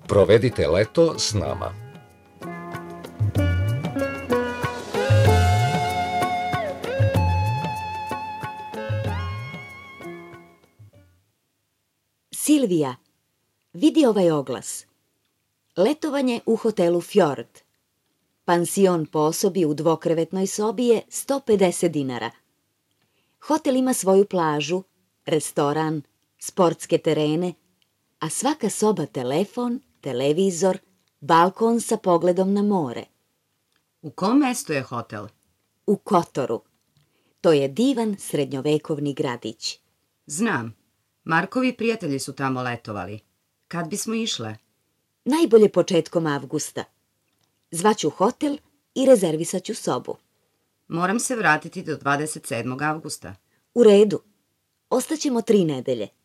Provedite leto s nama. Silvija, vidi ovaj oglas. Letovanje u hotelu Fjord. Pansion po osobi u dvokrevetnoj sobi je 150 dinara. Hotel ima svoju plažu, restoran, sportske terene, a svaka soba telefon, televizor, balkon sa pogledom na more. U kom mestu je hotel? U Kotoru. To je divan srednjovekovni gradić. Znam. Markovi prijatelji su tamo letovali. Kad bismo išle? Najbolje početkom avgusta. Zvaću hotel i rezervisaću sobu. Moram se vratiti do 27. avgusta. U redu. Ostaćemo 3 nedelje.